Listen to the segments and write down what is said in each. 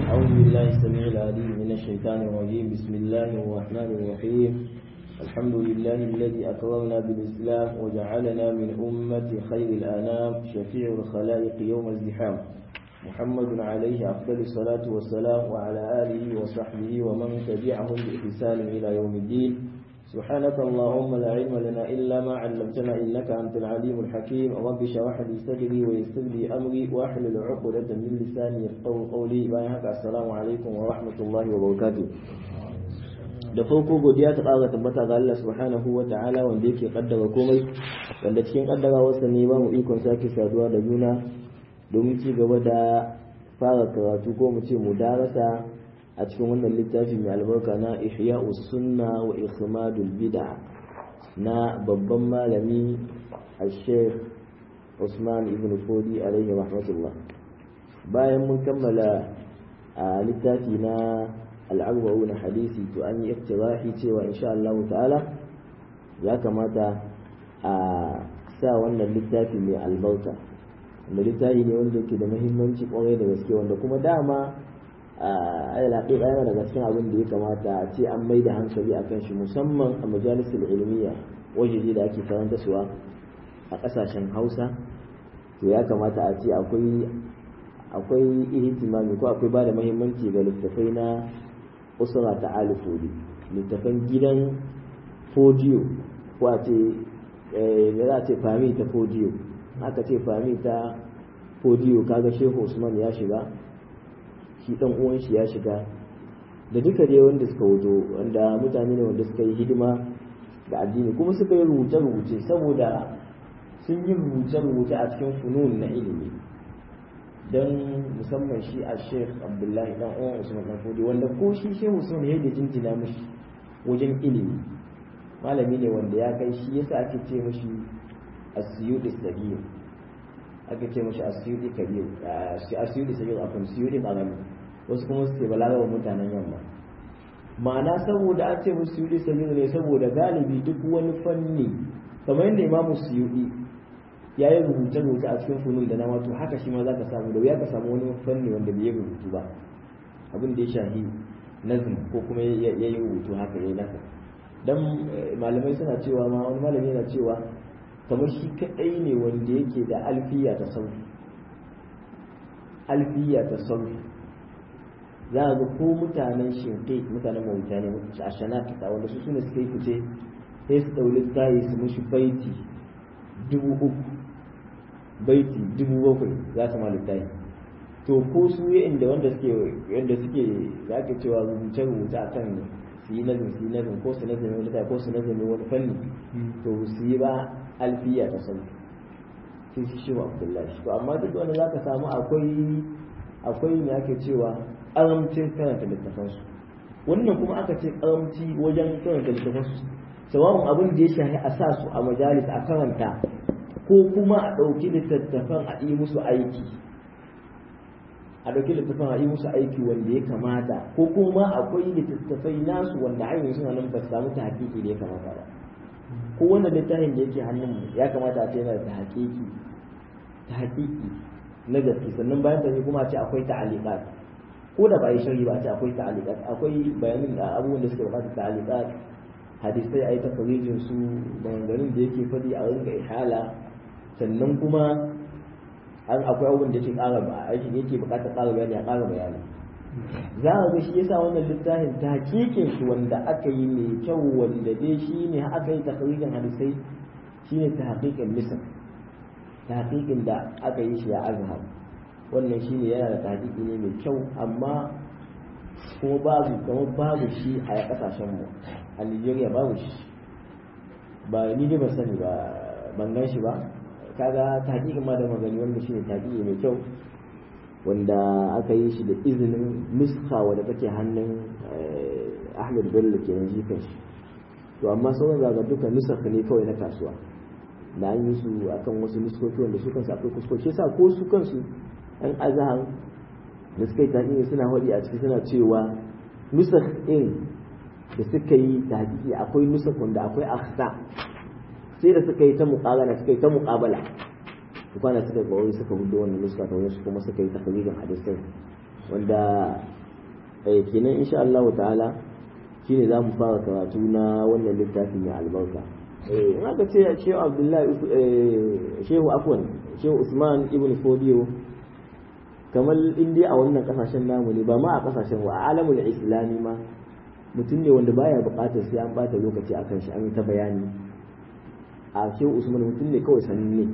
أعوذ بالله السميع العليم من الشيطان الرجيم. بسم الله الرحمن الرحيم. الحمد لله الذي أكرمنا بالإسلام وجعلنا من أمة خير الأنام شفيع الخلائق يوم الزحام. محمد عليه أفضل الصلاة والسلام وعلى آله وصحبه ومن تبعهم بإحسان إلى يوم الدين. سبحانك اللهم لا علم لنا إلا ما علمتنا إنك أنت العليم الحكيم. رب اشرح لي صدري ويسر لي أمري واحلل عقدة من لساني يفقهوا قولي. السلام عليكم ورحمة الله وبركاته. da farko godiya ta ƙara tabbata ga Allah subhanahu wa ta'ala wanda yake kaddara komai, wanda cikin kaddarawarsa ne ba mu ikon sake saduwa da juna domin ci gaba da fara karatu ko mu ce mudarasa a cikin wannan littafi mai albarka na Ihya'us Sunna wa Ikhmadul Bid'a na babban malami Al-Sheikh Usman ibn Fodi alaihi rahmatullah. Bayan mun kammala a littafi na al-arba'una hadisi to an yi iftirahi cewa insha Allah ta'ala ya kamata a sa wannan littafi mai albarka, wanda littafi ne wanda yake da muhimmanci kwarai da gaske, wanda kuma dama alaƙi yana daga cikin abin da ya kamata a ce an mai da hankali a kan shi, musamman a majalisar ilmiya wajeje da ake karanta suwa a ƙasashen Hausa. To ya kamata a ce akwai ihtimami ko akwai ba da muhimmanci ga littafai na usra ta alifodi, littafan gidan fodiyo ko a ce za a ce fami ta fodiyo. aka ce fami ta fodiyo kaga Shehu Usman ya shiga, shi dan uwan shi ya shiga, da duka dai wanda suka wuto, wanda mutane ne wanda suka yi hidima ga addini kuma suka yi rubuce-rubuce, saboda sun yi rubuce-rubuce a cikin funun na ilimi. don musamman shi a Sheikh Abdullahi dan uwan Usman dan Fodi, wanda ko shi Shehu Usman ya da jinjina mishi wajen ilimi, malami ne wanda ya kai shi yasa ake ce mishi as-Suyuti Sabir, ake ce mishi as-Suyuti Kabir, as-Suyuti Sabir akan Suyuti Qarami, wasu kuma su ce balarawa mutanen yamma. Ma'ana saboda an ce musu Suyuti Sabir ne saboda galibi duk wani fanni kamar yadda Imam Suyuti ya yi rubuce-rubuce a cikin funun da nama, to haka shi ma za ka samu da wuya ka samu wani fanni wanda bai yi rubutu ba, abin da ya shahi nazm ko kuma ya yi rubutu haka ya yi nasa. don malamai suna cewa ma wani malami yana cewa kamar shi kadai ne wanda yake da alfiya ta sauki za a ga ko mutanen shinkai mutanen mawuta ne a shanakita wanda su suna suka yi fice sai su ɗauli tayi su mushi baiti 3,000 baiti 7,000 za su malittahi. to ko su wanda suke za ka cewa rubuce a kan su yi nazin ko su nazin wani ko su nazin wani fanni, to su yi ba alfiya ta sauki sai shi Abdullahi. to amma duk wanda za ka samu akwai ne ake cewa ƙaramcin karanta littafansu, wannan kuma aka ce ƙaramci wajen karanta littafansu, sawa'un abin da ya shahi a sa su a majalis a karanta ko kuma a ɗauki littattafan a yi musu aiki wanda ya kamata, ko kuma akwai littattafai nasu wanda hanyar suna nan ba su samu ta hakiki da ya kamata ba. ko wannan littafin da yake hannun mu ya kamata a ce yana da hakiki na gaske, sannan bayan da kuma a ce akwai ta'aliqat, ko da ba yi shari ba a ce akwai ta'aliqat, akwai bayanin da abubuwan da suke bukatar ta'aliqat, hadisai a yi tafsirin su, maganganun da yake faɗi a rinka ihala, sannan kuma akwai abubuwan da yake ƙara aikin yake bukatar ƙara bayani a ƙara bayani. za a ga shi yasa wannan littafin ta hakikin shi wanda aka yi mai kyau, wanda dai shi ne aka yi tafsirin hadisai, shi ne ta hakikin misal, ta hakikin da aka yi shi a Azhar. wannan shi ne yana da tahqiqi ne mai kyau, amma kuma babu shi a kasashen mu. a Nigeria babu shi, ba ni dai ban sani ba, ban gan shi ba. kaga tahqiqin ma da magani wanda shi ne tahqiqi mai kyau, wanda aka yi shi da izinin nuska wadda take hannun Ahmad Bello ke yanzu kanshi. to amma sauran zaga duka nusaka ne kawai na kasuwa, da an yi su akan wasu nuskoki wanda su kansu akwai kuskoki, sa ko su kansu ɗan Azhar da suka yi tahqiqi suna haɗi a ciki suna cewa nusak ɗin da suka yi tahqiqi akwai nusak wanda akwai akhta, sai da suka yi ta muqabala kwana suka kawai suka hudu wannan nuska ta wani kuma suka yi takririn hadisai wanda kenan insha Allah ta'ala shine za mu fara karatu na wannan littafin mai albarka. In aka ce Shehu Abdullahi Shehu Usman ibn Fodiyo, kamar indiya a wannan kasashen namu ne, ba ma a kasashen wa a alamul islami ma, mutum ne wanda baya bukatar sai an bata lokaci akan shi an yi ta bayani. A Shehu Usman mutum ne kawai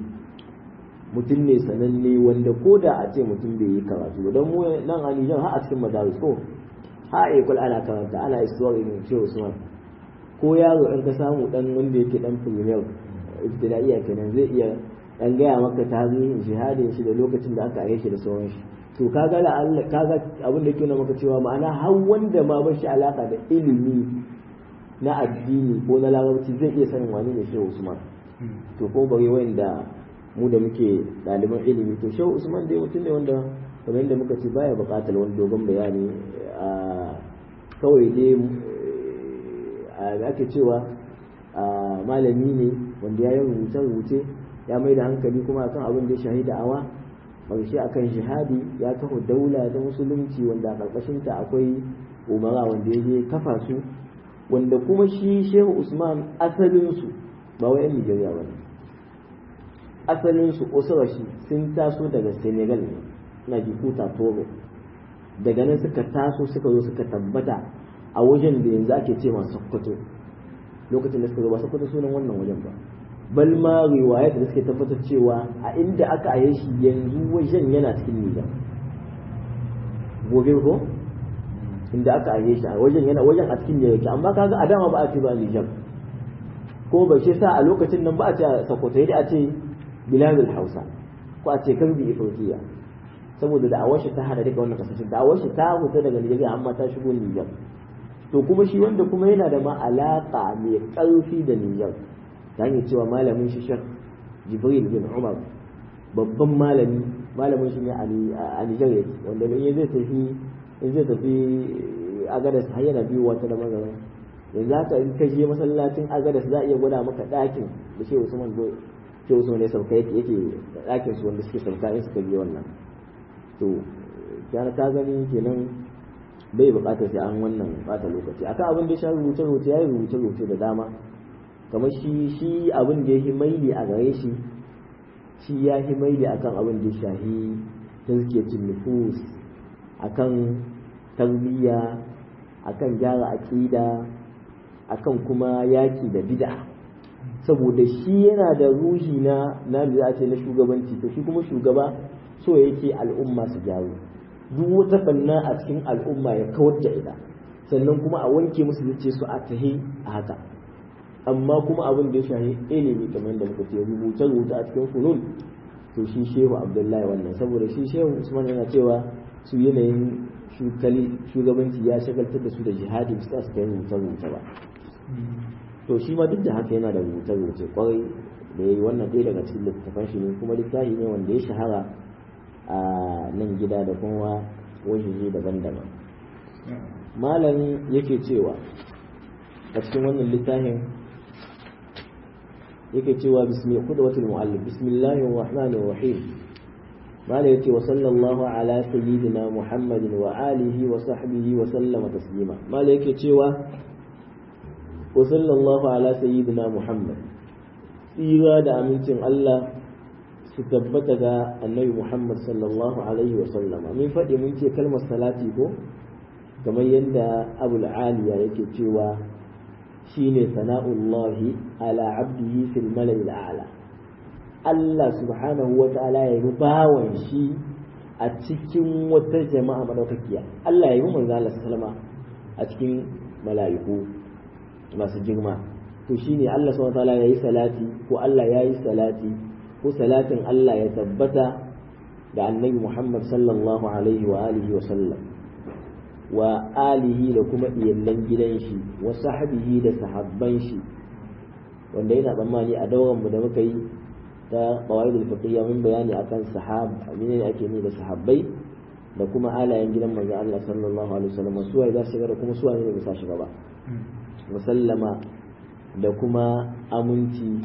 sananne wanda ko da a ce mutum bai yi karatu ba, don mu nan a Nijar har a cikin madaris ko ha ekul ana karanta ana istuwar ibn Shehu Usman, ko yaro in ka samu dan wanda yake dan premier ibtidaiya kenan zai iya dan gaya maka tarihin shahadin shi da lokacin da aka aike shi da sauran shi. To kaga kaga abin da yake nuna maka cewa ma'ana har wanda ma ba shi alaka da ilimi na addini ko na larabci zai iya sanin wani ne Shehu Usman. To ko bari wanda mu da muke ɗaliban ilimi, to Shehu Usman dai mutum ne wanda kamar yadda muka ce baya buƙatar wani dogon bayani, kawai dai da ake cewa malami ne wanda ya yi rubuce-rubuce, ya mai da hankali kuma akan abin da ya shahi da'awa, ƙarshe akan shahadi ya kafa daula ta musulunci wanda a ƙarƙashinta akwai umara wanda ya je kafa su, wanda kuma shi Shehu Usman asalinsu ba wai 'yan Nijeriya ba ne, asalinsu shi sun taso daga Senegal ne na Jikuta Togo, daga nan suka taso suka zo suka tabbata a wajen da yanzu ake ce masu Sokoto. Lokacin da suka zo ba Sokoto sunan wannan wajen ba, bal ma riwayat da suke tabbatar cewa a inda aka aye shi yanzu wajen yana cikin Nijar. Gobe ko inda aka aye shi a wajen yana wajen a cikin Nijar yake, amma kaga a dama ba a ce ba Nijar, ko ba shi sa a lokacin nan ba a ce a Sokoto, yadda a ce biladul Hausa ko a ce Karbi Ifriqiya, saboda da awashi ta hada duka wannan kasashen, da awashi ta fita daga Nijar amma ta shigo Nijar. To kuma shi wanda kuma yana da ma alaka mai karfi da Nijar, ta hanyar cewa malamin shi Sheikh Jibril bin Umar, babban malamin shi ne a Nijar yake, wanda in zai tafi Agadas har yana biyu wata da magana. Yanzu haka in ka je masallacin Agadas za a iya gwada maka ɗakin da Shehu Usman ya sauka yake ɗakin su wanda suke sauka in suka je wannan. To ya ka gani kenan bai buƙatar sai an wannan bata lokaci akan abin da ya sha rubuce ya yi rubuce da dama, kamar shi abin da ya yi maili a gare shi ya yi maili akan abin da ya shahi tazkiyatun nufus, akan tarbiyya, akan gyara aqida, akan kuma yaki da bid'a, saboda shi yana da ruhi na da ce na shugabanci. To shi kuma shugaba so yake al'umma su gyaru, duk wata banna a cikin al'umma ya kawar da ita, sannan kuma a wanke musu zuciya su a tahi a haka. Amma kuma abin da ya shahi ilimi kamar yadda muka ce rubuce a cikin funun, to shi Shehu Abdullahi wannan, saboda shi Shehu Usman yana cewa su yanayin shugabanci ya shagaltar da su da jihadi su ta su kai rubuce ba. To shi ma duk da haka yana da rubuce kwarai da ya yi wannan ɗaya daga cikin littattafan shi ne, kuma littafi ne wanda ya shahara a nan gida da kuma wajeje daban-daban. Malam yake cewa a cikin wannan littafin yake cewa qudwatul mu'allif bismillahir rahmanir rahim. Malam yake wa sallallahu ala sayyidina Muhammadin wa alihi wa sahbihi wa sallama taslima. Malam yake cewa wa sallallahu ala sayyidina Muhammad, tsira da amincin Allah su tabbata ga annabi Muhammad sallallahu alaihi wa sallama. Min faɗi mun ce kalmar salati ko kamar yadda Abul Aliya yake cewa shine sana'ullahi ala abdihi fil mala'il a'la. Allah subhanahu wa ta'ala ya yi bawan shi a cikin wata jama'a madaukakiya. Allah ya yi manzo Allah sallama a cikin mala'iku masu girma. To shine Allah subhanahu wa ta'ala ya yi salati, ko Allah ya yi salati, ko salatin Allah ya tabbata da annabi Muhammad sallallahu alaihi wa alihi wa sallam, wa alihi da kuma iyallan gidan shi, wa sahbihi da sahabban shi, wanda yana tsammani a dauran mu da muka yi ta qawaidul fiqhiyya mun bayani akan menene ake ni da sahabbai, da kuma alayen gidan manzo Allah sallallahu alaihi wasallam, su wai za su shiga da kuma su wai ne ba su shiga ba, musallama da kuma aminci,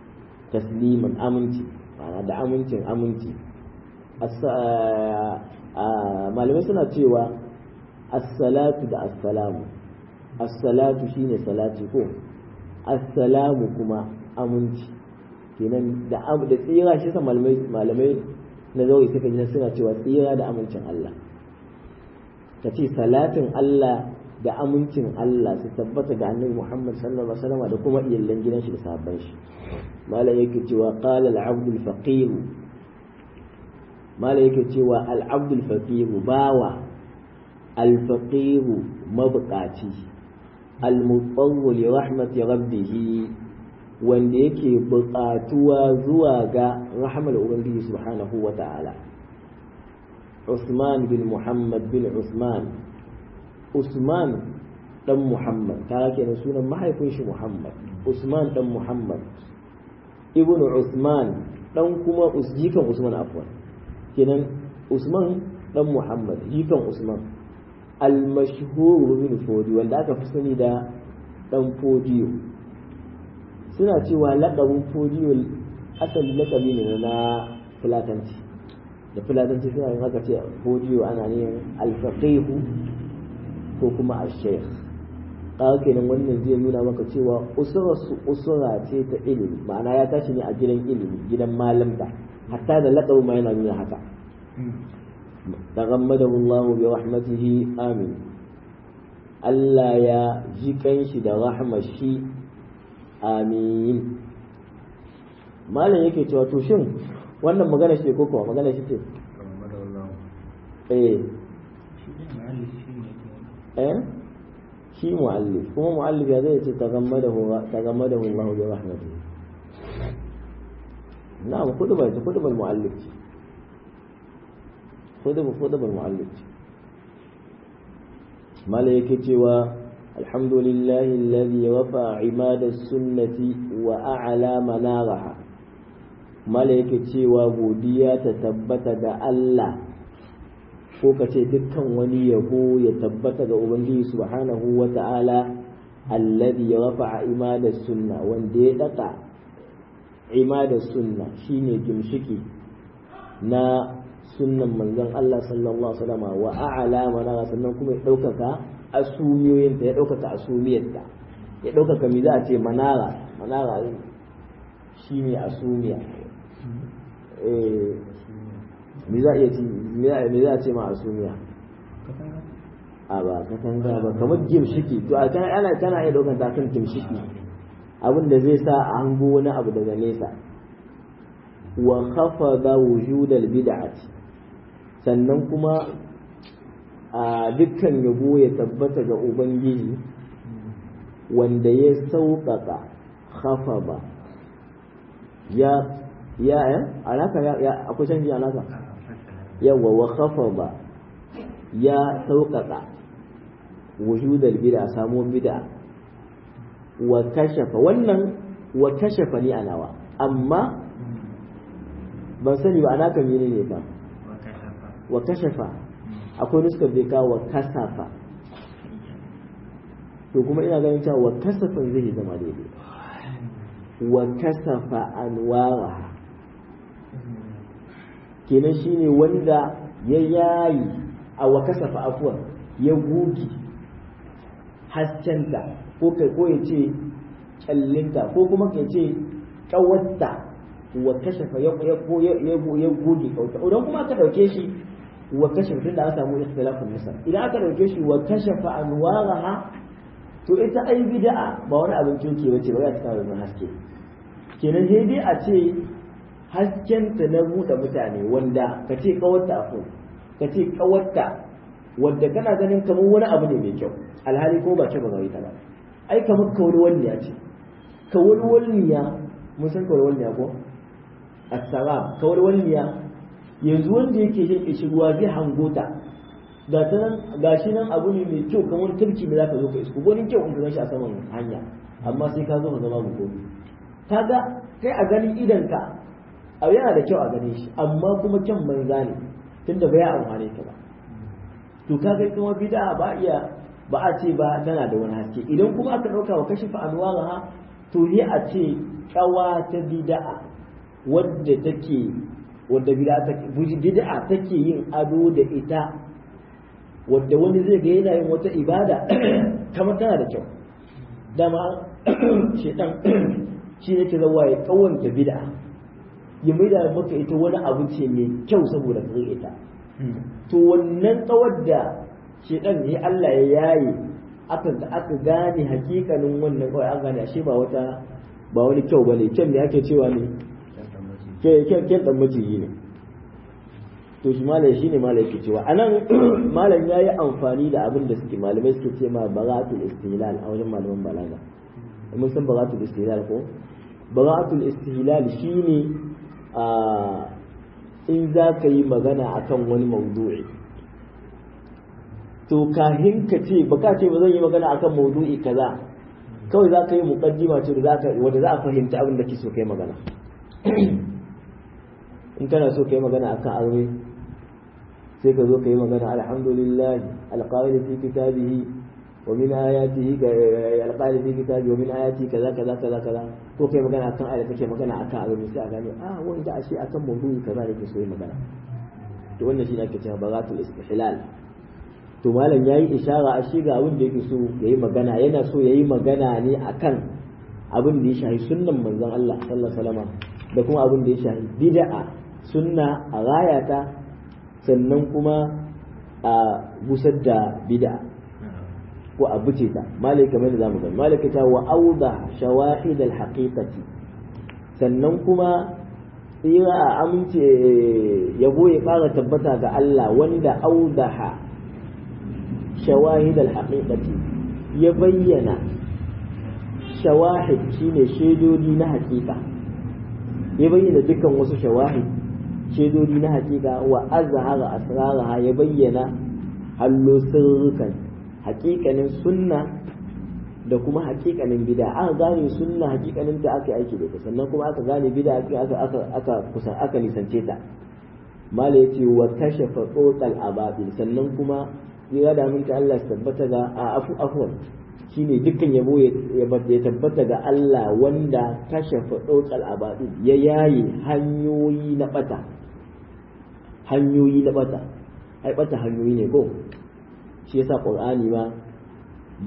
tasliman aminci, da aminci malamai suna cewa as-salatu da as-salamu, as-salatu shine salati ko as-salamu kuma aminci, kenan da tsira shi sa malamai na zauri suka ji suna cewa tsira da amincin Allah, ka ce salatin Allah da amincin Allah su tabbata ga annabi Muhammad sallallahu alaihi wasallam da kuma iyalan gidan shi da sahabban shi. Malam yake cewa qala al-abd al-faqir, malam yake cewa al-abd al-faqir bawa, al-faqir mabqati, al-mutawwil li rahmati rabbih wanda yake buƙatuwa zuwa ga rahmar ubangiji subhanahu wa ta'ala. Usman bin Muhammad bin Usman dan Muhammad, kaga kenan sunan mahaifin shi Muhammad, Usman dan Muhammad ibn Usman dan kuma jikan Usman, afwan, kenan Usman dan Muhammad jikan Usman, al-mashhur bin Fodi wanda aka fi sani da dan Fodiyo. Suna cewa laƙabin Fodiyo asali laƙabi ne na Fulatanci, da Fulatanci suna yin haka ce Fodiyo ana ne al-faqihu ko kuma al-shaykh. Kaga kenan wannan zai nuna maka cewa usura ce ta ilimi, ma'ana ya tashi ne a gidan ilimi, gidan malamta, hatta da laƙabin ma yana nuna haka. تغمده الله برحمته آمين. Allah ya ji kanshi da rahmar shi, amin. Malam yake cewa to shin wannan magana shi ko kuma magana shi ce? Shi mu'allif, kuma mu'allif ya zai ce tagammadahu Allah bi rahmatihi. Na'am, kudubar mu'allif ce. Kudubar mu'allif ce. Malam yake cewa alhamdulillahi alladhi wafa imada sunnati wa a'la manaraha. Malam yake cewa godiya ta tabbata ga Allah, ko ka ce dukkan wani yabo ya tabbata ga Ubangiji subhanahu wa ta'ala, alladhi wafa imada sunna, wanda ya daka imada sunna shine gimshiki na sunnan manzon Allah sallallahu alaihi wasallam, wa a'la manara, sannan kuma ya daukaka asumiyoyinta, ya daukaka asumiyarta, ya daukaka mi za a ce manara shine asumiya. Me za a ce ma asumiya? A ba katanga ba, kamar gimshiki. To a kan ana tana iya daukar ta kan gimshiki, abin da zai sa a hango wani abu daga nesa. Wa khafada wujudal bid'ati, sannan kuma a dukkan yabo ya tabbata ga Ubangiji wanda ya sauƙaƙa khafaba alaka ya akwai canji alaka yawa wa khafaba ya sauƙaƙa wujudal bid'a, samuwar bid'a, wa kashafa, wannan wa kashafa ni alawa, amma ban sani ba alaka menene ba wa kashafa, akwai nuskar bai kawo wa kasafa, to kuma ina ganin cewa wa kasafan zai zama daidai. Wa kasafa anwara kenan shine wanda ya yayi a wa kasafa afwan, ya gugi haskenta, ko ya ce kyallinta, ko kuma ka ce kawatta. Wa kashafa ya gugi kauta, idan kuma aka dauke shi wa kashafa, tunda an samu ikhtilafun nasab, idan aka dauke shi wa kashafa anwaraha, to ita ai bid'a ba wani abin kirki bace ba, ya ta da haske. Kenan sai dai a ce hasken ta na buɗe mutane, wanda ka ce kawarta afo, ka ce kawarta wanda kana ganin kamar wani abu ne mai kyau, alhali ko ba ce ba gari ta ba. Ai kamar kawalwalniya ce, kawalwalniya mun san kawalwalniya ko? Assalam, kawalwalniya yanzu wanda yake shan ishi ruwa zai hangota, ga shi nan abu ne mai kyau, kamar turki da zaka zo ka isko gwanin kyau in ka shi a saman hanya, amma sai ka zo ka zama gobe. Kaga kai a ganin idan ka abu yana da kyau a gane shi, amma kuma kyan banza ne, tunda bai amfane ka ba. To kaga kuma bid'a ba a ce ba tana da wani haske. Idan kuma aka dauka wa kashifa anwaraha, to ne a ce kawa ta bid'a wadda take wadda bid'a take yin ado da ita, wadda wani zai ga yana yin wata ibada kamar tana da kyau. Dama shedan shi ne ke zawa ya kawanta bid'a, ya maida maka ita wani abu ce mai kyau saboda ka ita. To wannan kawar da shedan ne Allah ya yaye aka gane hakikanin wannan kawai, an gane ashe ba wani kyau bane. Kyan ne ake cewa ne kyan dan maciji ne. to shi malai shine malai yake cewa anan malam yayi amfani da abin da suke malamai suke ce ma baratul istihlal a wajen malaman balaga. Mun san baratul istihlal ko? Baratul istihlal shine in za ka yi magana akan wani maudu'i, to kahin ka ce baka ce ba zan yi magana akan maudu'i kaza, kawai za ka yi muqaddima ce wanda za a fahimta abin da ke so kai magana. In kana so kai magana akan aure sai ka zo ka yi magana alhamdulillah alqail fi kitabihi wa min ayatihi alqail fi kitabihi wa min ayatihi kaza kaza kaza kaza, ko kai magana akan ayat kake magana akan aure sai a gane wanda ashe akan maudu'i kaza da ke so yi magana. To wannan shi ne ake cewa baratul istihlal. To malam yayi ishara a shiga abin da yake so yayi magana, yana so yayi magana ne akan abin da ya shahi sunnan manzon Allah sallallahu alaihi wasallam da kuma abin da ya shahi bid'a, sunna a rayata, sannan kuma a busar da bid'a ko a buce ta. Malai kamar da zamu gani malai ta wa awda shawahid al haqiqati, sannan kuma tsira a amince yabo ya fara tabbata ga Allah wanda awdaha shawahid al-haqiqati, ya bayyana shawahid shine shaidodi na haƙiƙa, ya bayyana dukkan wasu shawahid shaidodi na haƙiƙa, wa azhara asraraha, ya bayyana hallo sirrukan haƙiƙanin sunna da kuma haƙiƙanin bid'a. Aka gane sunna haƙiƙanin ta aka aiki da ita, sannan kuma aka gane bid'a aka nisance ta. Mala yace wa kashafa tsotsal ababil, sannan kuma ya da minta Allah ya tabbata ga afwan shine dukkan yabo ya tabbata ga Allah wanda kashafa tsotsal ababil, ya yaye hanyoyi na bata ai bata hanyoyi ne ko. Shi yasa Qur'ani ma da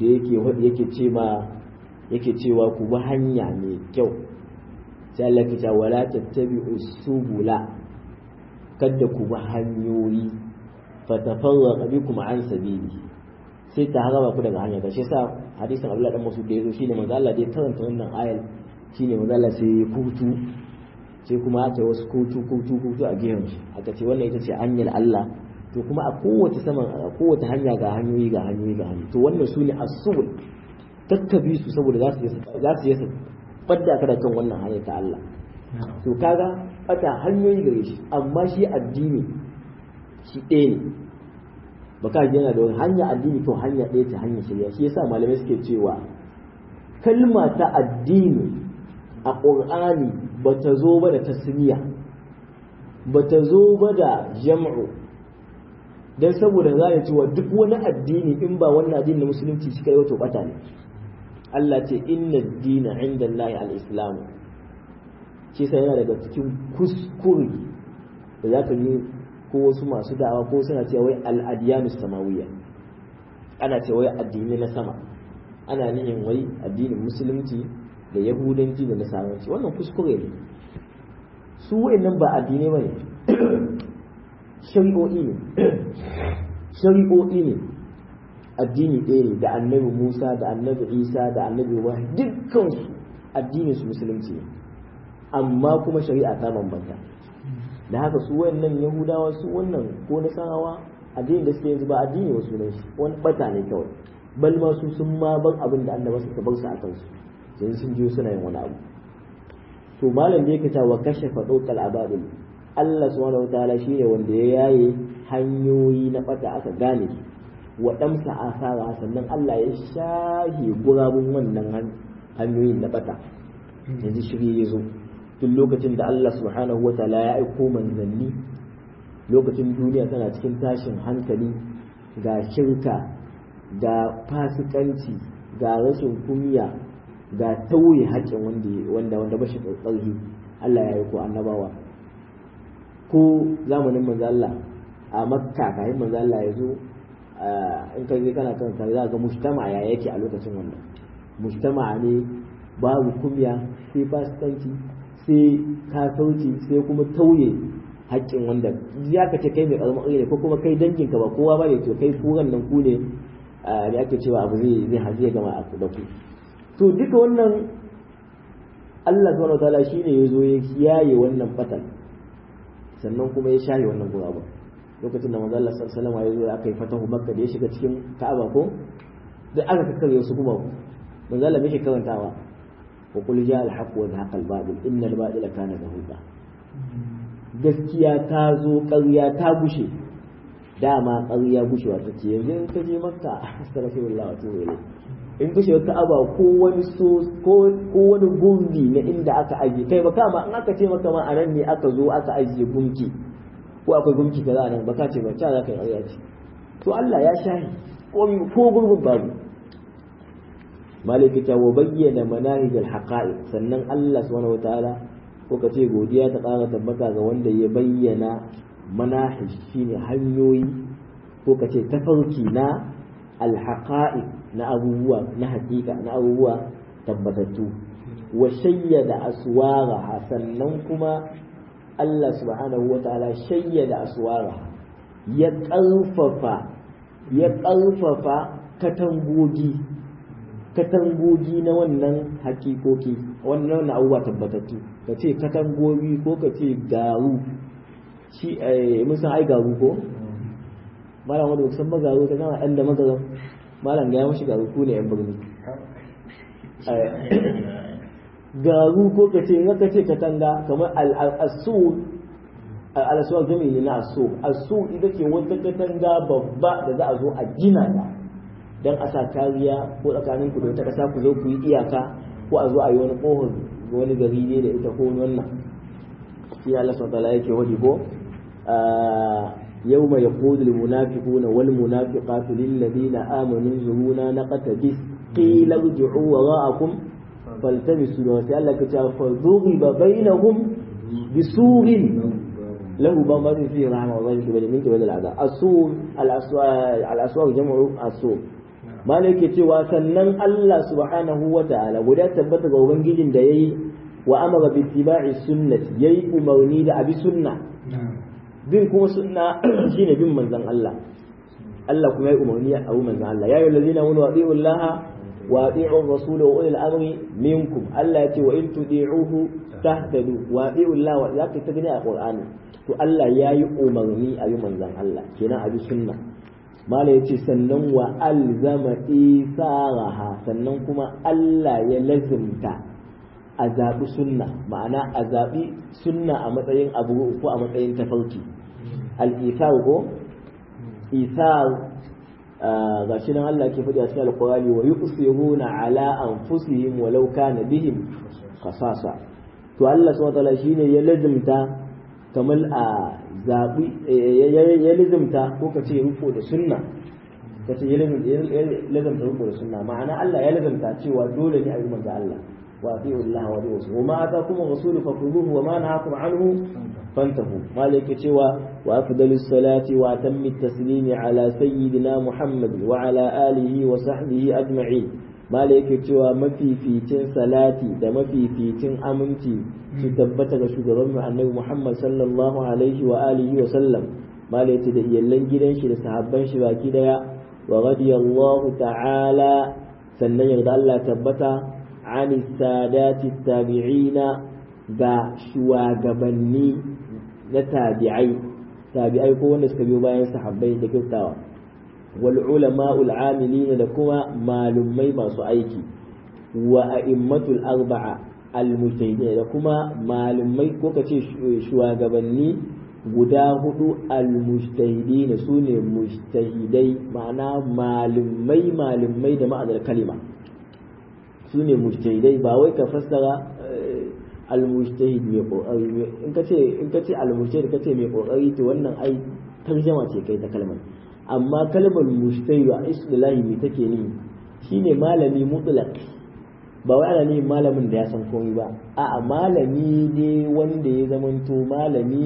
yake cewa ku bi hanya mai kyau, sai Allah ya ce wala tattabi'u subula, kada ku bi hanyoyi fatafarraqa bikum an sabili, sai ta haraba ku daga hanya ta. Shi yasa hadisin Abdullah dan Mas'ud da yazo shine manzo Allah da ya karanta wannan ayar, shine manzo Allah sai ya kutu, sai kuma aka wasu kutu a gehen shi, aka ce wannan ita ce hanyar Allah. To kuma a kowace hanya ga hanyoyi. To wannan sune as-subul, takkabi su saboda za su yi fadda ka da kan wannan hanyar ta Allah. To kaga bata hanyoyi gare shi, amma shi addini shi ɗaya ne. Baka yana da wani hanya addini, to hanya ɗaya ta hanyar shari'a. Shi yasa malamai suke cewa kalma ta addini a Qur'ani bata zo ba da tasmiya, bata zo ba da jam'u, dan saboda za ya cewa duk wani addini in ba wannan addini na musulunci shi kai wato bata ne. Allah ce inna ad-dina 'inda Allah al-islam. Shi sai yana daga cikin kuskure da zaka yi ko wasu masu da'awa ko suna cewa wai al-adyanus samawiyya, ana cewa wai addini na sama, ana nihin wai addinin musulunci da yahudanci da nasaranci. Wannan kuskure ne. Su wayannan ba addinai bane, shari'o'i ne. Addini ɗaya ne da annabi Musa da annabi Isa da annabi Ibrahim, dukkan su addinin su musulunci ne, amma kuma shari'a ta bambanta. Da haka su wayannan yahudawa, su wannan ko nasarawa, addinin da suke yanzu ba addini ba sunan shi, wani bata ne kawai. Bal ma su sun ma bar abin da annabi suka bar su a kansu, yanzu sun je suna yin wani abu. To malam da yake cewa kashafa dawqal ababil, Allah subhanahu wataala shine wanda ya yaye hanyoyi na bata aka gane su, wa damsa asara, sannan Allah ya shahi gurabun wannan hanyoyin na bata. Yanzu shirye ya zo tun lokacin da Allah subhanahu wataala ya aiko manzanni, lokacin duniya tana cikin tashin hankali, ga shirka, ga fasikanci, ga rashin kunya, ga tauye haƙƙin wanda ba shi tsarki. Allah ya aiko annabawa, ko zamanin manzo Allah a Makka kafin manzo Allah ya zo in kai je kana kan sai za ga mujtama ya yake a lokacin wannan mujtama ne babu kumya sai fasikanci sai kafirci sai kuma tauye haƙƙin wanda ya ka ce kai mai ƙaramin ƙarfi ne ko kuma kai danginka ba kowa ba ne to kai kuran nan ku ne da ake cewa abu zai gama a da ku to duka wannan Allah subhanahu wataala shine ya zo ya yaye wannan fatan sannan kuma ya share wannan gurabun lokacin da manzo Allah sallallahu alaihi wasallam ya zo aka yi fatahu Makka da ya shiga cikin Ka'aba ko da aka kakkare su kuma manzo Allah yake karantawa wa qul ja al-haqq wa zahaqa al-batil innal batila kana zahuqa gaskiya ta zo ƙarya ta gushe dama ƙarya gushewa take yanzu in ka je Makka astaghfirullah wa atubu ilayh in ka shiga Ka'aba ko wani ko wani gumbi na inda aka aje kai ba kama in aka ce maka ma anan ne aka zo aka ajiye gunki ko akwai gunki kaza nan baka ce ba ta za ka yi ƙarya ce to Allah ya shahi ko gurbin babu maliki ta wa bayyana manahij al-haqa'iq sannan Allah subhanahu wataala ko ka ce godiya ta ƙara tabbata ga wanda ya bayyana manahij shine hanyoyi ko ka ce tafarki na al-haqa'iq na abubuwa na hakika na abubuwa tabbatattu wa shayyada aswaraha sannan kuma Allah subhanahu wataala shayyada aswaraha ya ƙarfafa katangogi na wannan hakikoki wannan abubuwa tabbatattu ka ce katangogi ko ka ce garu shi mun san ai garu ko malam wanda san ba garu ta gama ɗan da magaran malam ga ya mashi garu ko ne yan birni garu ko ka ce in ka ce katanga kamar al-asul al-aswaq jami'i na asul ita ce wata katanga babba da za a zo a gina ta dan a sa kariya ko tsakanin ku da wata kasa ku zo ku yi iyaka ko a zo a yi wani kohon wani gari ne da ita ko wani wannan shi Allah subhanahu wa yake wadi ko yawma yaqulu lil munafiquna wal munafiqatu lil ladina amanu zuruna naqtabis qila irji'u wara'akum faltamisu wa Allah ka ta fa duriba bainahum bisurin lahu bamadun fihi rahma wa dhalikum min qibal al-'adab as-sur al-aswaq jam'u as-sur malaka cewa sannan Allah subhanahu wa ta'ala guda tabbata ga ubangijin da yayi wa amara bi ittiba'i sunnati yayi umarni da abi sunna bin kuma sunna shine bin manzon Allah Allah kuma yayi umarni a abu manzon Allah ya ayyuhallazina amanu atii'u Allah wa atii'u ar-rasul wa ulil amri minkum Allah yace wa in tudi'uhu tahtadu wa atii'u Allah wa zaka ta gani a Qur'ani to Allah yayi umarni a yi manzon Allah kenan abi sunna mala yace sannan wa alzama isaraha sannan kuma Allah ya lazimta a zaɓi sunna ma'ana a zaɓi sunna a matsayin abu ko a matsayin tafarki al-isar ko isar ga shi nan Allah ke faɗi a cikin alƙur'ani wa yusiruna ala anfusihim walau kana bihim khasasa to Allah subhanahu wa ta'ala shine ya lazimta kamar a zaɓi ya lazimta ko ka ce rufo da sunna ka ce ya lazimta rufo da sunna ma'ana Allah ya lazimta cewa dole ne a yi manzo Allah وأطيعوا الله ورسوله وما آتاكم الرسول فخذوه وما نهاكم عنه فانتهوا مالك سوى وأفضل الصلاة وأتم التسليم على سيدنا محمد وعلى آله وصحبه أجمعين مالك سوى ما في تن صلاتي ده ما في تن أمنتي تثبت شكرا النبي محمد صلى الله عليه وآله وسلم مالك ده يلن جدن شي ده صحابان شي باكي ديا ورضي الله تعالى سنن يرضى الله تبتا عن السادات التابعين ga shugabanni na tabi'ai ko wanda suka biyo bayan sahabbai da kyautawa wal ulama'ul amilina da kuma malumai masu aiki wa a'immatul arba'a al mujtahidin da kuma malumai ko kace shugabanni guda hudu al mujtahidin sune mujtahidai ma'ana malumai da ma'anar kalima su ne mujtahidai ba wai ka fassara al-mujtahid mai kokari in ka ce al-mujtahid ka ce mai kokari to wannan ai tarjama ce kai ta kalmar amma kalmar mujtahid a istilahi me take ni shine malami mutlaq ba wai ana ne malamin da ya san komai ba a'a malami ne wanda ya zamanto malami ne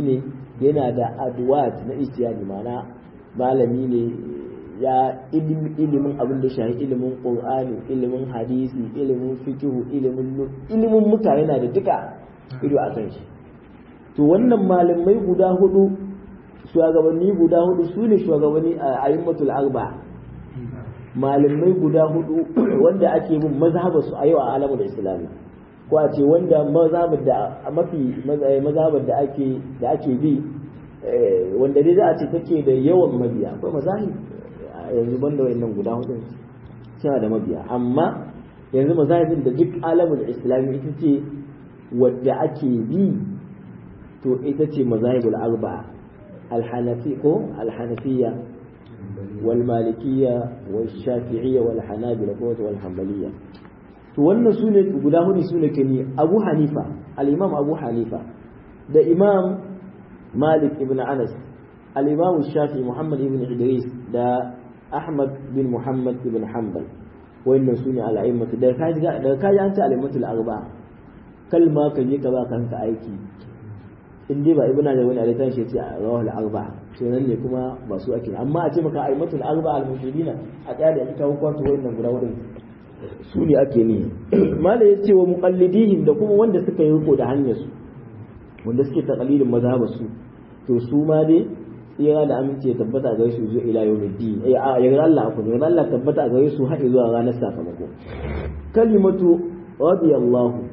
yana da adwat na ijtihadi, ma'ana malami ne ya ilimin abin da shahi ilimin qur'ani, ilimin hadisi, ilimin fiqh, ilimin mutane na da duka ido a kan shi. to wannan malamai guda hudu, shugabanni guda hudu su ne shugabanni a ayyimatul arba, malamai guda hudu wanda ake bin mazhabar su a yau a alamul islami, ko a ce wanda mazhabar da mafi mazhabar da ake bi, wanda dai za a ce take da yawan mabiya. akwai mazahib yanzu banda wayannan guda hudu suna da mabiya, amma yanzu mazahibin da duk alamul islami ita ce wadda ake bi, to ita ce mazahibul arba'a, al-hanafi ko al-hanafiyya wal malikiyya wal shafi'iyya wal hanabila ko wal hanbaliyya. to wannan sune guda hudu sune kani Abu Hanifa, al-Imam Abu Hanifa da Imam Malik ibn Anas, al-Imam Shafi'i Muhammad ibn Idris da Ahmad bin Muhammad ibn Hanbal. wannan sune al-a'immatu da kaji an ta al-a'immatul arba'a, kalma kan yi ka ba kanka aiki in dai ba ibnu da wani alitan shi ce a rawal arba'a, to nan ne kuma ba su ake. amma a ce maka aimatul arba'a al-mushridina a tsaya da ita hukunta wannan guda wurin su ne ake ne. mala ya ce wa muqallidihim da kuma wanda suka yi riko da hanyar su, wanda suke taqlidin mazhabar su, to su ma dai tsira da aminci ya tabbata ga su zuwa ila yawmiddin. ya Allah ku ne Allah tabbata ga su har zuwa ranar sakamako. kalimatu radiyallahu,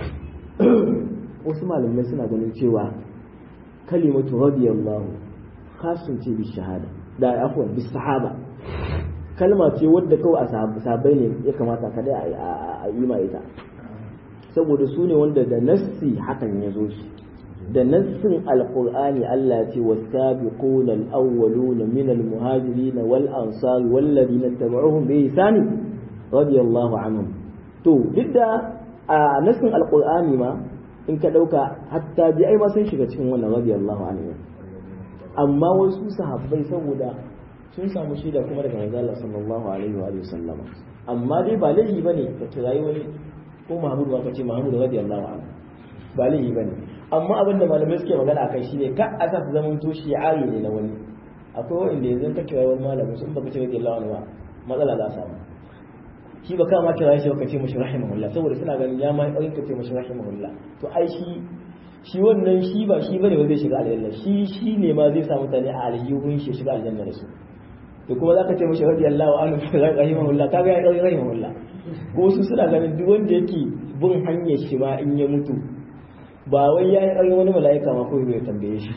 wasu malamai suna ganin cewa kalimatu radiyallahu khasun ce bi shahada da afwan bi sahaba, kalma ce wadda kawai a sahabbai ne ya kamata kada a yi ma ita, saboda su ne wanda da nassi hakan ya zo shi, da nassin alqur'ani Allah ya ce was-sabiquna al-awwaluna min al-muhajirin wal ansari wal ladina tabi'uhum bi ihsan radiyallahu anhum. to duk da a nassin alqur'ani ma in ka dauka hatta bi ai ma sun shiga cikin wannan radiyallahu anhu, amma wasu sahabbai saboda sun samu shaida kuma daga manzo Allah sallallahu alaihi wa sallam, amma dai ba laifi bane ka kirayi wani ko Muhammad ba ka ce Muhammad radiyallahu anhu, ba laifi bane. amma abin da malamai suke magana akai shine ka asa su zaman to shi'ari ne na wani. akwai wanda yanzu ka kirayi wani malamin sun baka ce radiyallahu anhu ba matsala za samu, shi ba kama kira shi ka ce mashi rahimahullah, saboda suna ganin ya ma ɗaukin ka ce mashi rahimahullah. to ai shi wannan shi ba shi bane ba zai shiga aljanna, shi ne ma zai sa mutane a aljihun shi shiga aljanna da su. to kuma zaka ce mashi radiyallahu anhu rahimahullah, kaga ya ɗauki rahimahullah. ko su suna ganin duk wanda yake bin hanyar shi ma in ya mutu ba wai ya yi ɗauki wani mala'ika ma ko ya tambaye shi.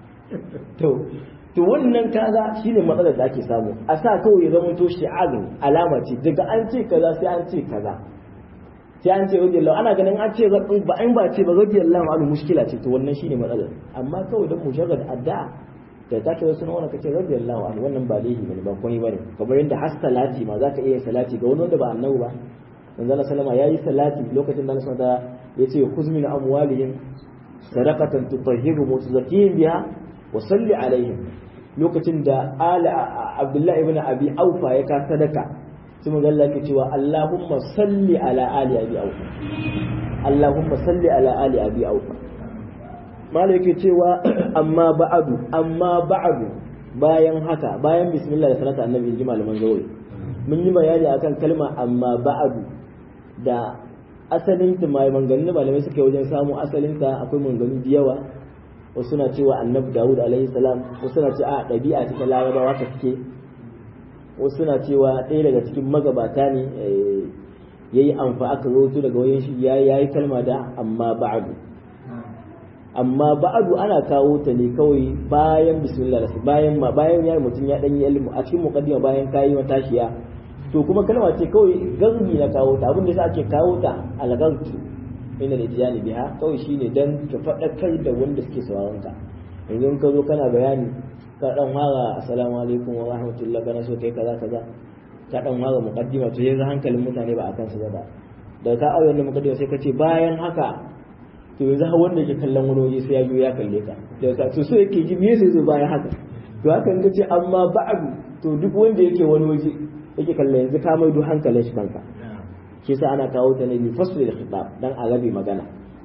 to wannan kaza shine matsalar da ake samu, a sa kawai ya zama to shi'ar alama ce, daga an ce kaza sai an ce kaza, sai an ce radiyallahu, ana ganin an ce ba an ba ce ba radiyallahu anhu mushkila ce. to wannan shine matsalar. amma kawai dan mujarrad addu'a da ta ce wasu wanda kace radiyallahu anhu, wannan ba laifi bane, ba komai bane. kamar yadda har salati ma zaka iya salati ga wani wanda ba annabi ba. manzo Allah sallama yayi salati lokacin da Allah da yace khuz min amwalihim sadaqatan tutahhiru wa tuzakkihim biha wa salli alaihim, lokacin da Abdullahi ibn Abi Aufa ya ka sadaka, sai manzo Allah ke cewa Allahumma salli ala ali Abi Aufa, Allahumma salli ala ali Abi Aufa. malai yake cewa amma ba'adu bayan haka, bayan bismillah da salatu annabi inji malaman zauri, mun yi bayani akan kalma amma ba'adu da asalin ta, mai manganin malamai suke wajen samu asalin ta. akwai manganin da yawa, wasu na cewa annabi Dawud alaihi salam, wasu na cewa ɗabi'a ta larabawa ta take, wasu na cewa ɗaya daga cikin magabata ne yayi aka roto daga wajen shi yayi kalma da amma ba'adu. amma ba'adu ana kawo ta ne kawai bayan bismillah, bayan ya mutum ya dan yi ilmu a cikin muqaddima, bayan kayi matashiya. to kuma kalma ce kawai garbi na kawo ta, abin da yasa ake kawo ta al-garbi ina da tijani biha, kawai shine dan ka faɗakar da wanda suke sauraron ka. yanzu ka zo kana bayani ka dan fara assalamu alaikum wa rahmatullahi, kana so kai kaza kaza, ka dan fara muqaddima, to yanzu hankalin mutane ba akan su ba. da ka aure wannan muqaddima sai ka ce bayan haka, to yanzu har wanda ke kallon wani waje sai ya biyo ya kalle ka, da ka to so yake ji me sai zo bayan haka. to haka in ka ce amma ba'du, to duk wanda yake wani waje yake kalle yanzu ka maido hankalin shi kanka. shi sa ana kawo ta ne bi faslil khitab, dan a rabe magana.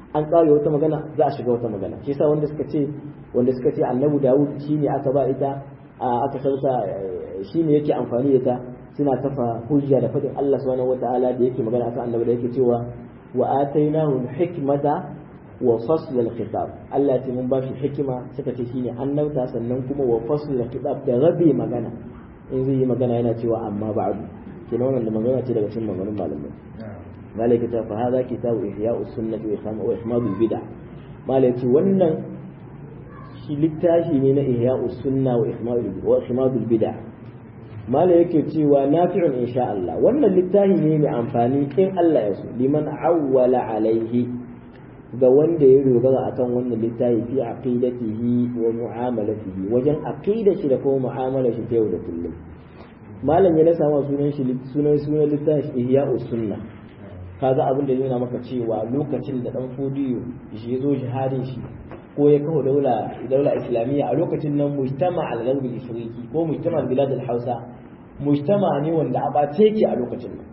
an kare wata magana za a shiga wata magana shi yasa wanda suka ce annabi Dawud shine aka ba ita aka sarsa shine yake amfani da ta suna kafa hujja da fadin Allah subhanahu wataala da yake magana akan annabi da yake cewa wa atainahu hikmata wa fasl al-khitab Allah ya ce mun ba shi hikima suka ce shine annabta sannan kuma wa fasl al-khitab da rabe magana in zai yi magana yana cewa amma ba'du kenan wannan da magana ce daga cikin maganganun malamai malaka ta fa hada kitabu ihya'us sunnah wa ihmadul bid'ah malaka wannan shi littafi ne na ihya'us sunnah wa ihmadul bid'ah mala yake cewa nafi'un insha Allah wannan littafi ne mai amfani in Allah ya so liman awwala alaihi ga wanda ya dogara akan wannan littafi fi aqidatihi wa mu'amalatihi wajen aqidar shi da kuma mu'amalar shi ta yau da kullum malam ya nasa ma sunan littafi ihya'us sunna kaga abin da yana maka cewa lokacin da dan fodiyo shi zo jihadin shi ko ya kawo daula islamiyya a lokacin nan mujtama al-gharb al-ifriqi ko mujtama al-bilad al-hausa mujtama ne wanda a bace yake a lokacin nan